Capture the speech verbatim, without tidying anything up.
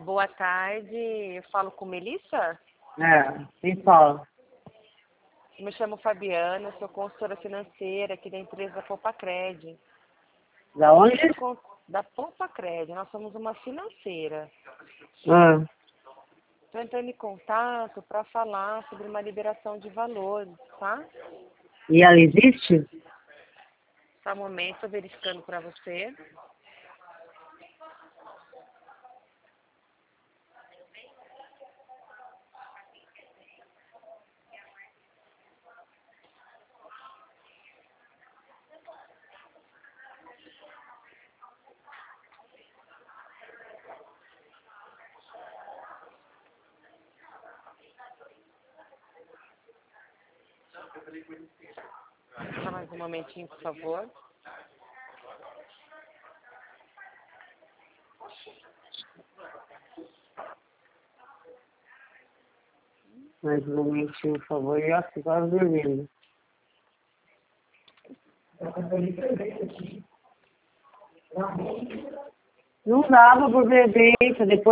Boa tarde, eu falo com Melissa? É, quem fala? Eu me chamo Fabiana, sou consultora financeira aqui da empresa Poupacred. Da onde? Da Poupacred, nós somos uma financeira. Ah, Estou entrando em contato para falar sobre uma liberação de valores, tá? e ela existe? Tá um momento, estou verificando para você. Só mais um momentinho, por favor. Mais um momentinho, por favor. Eu acho que estava dormindo. Não dava por beber, depois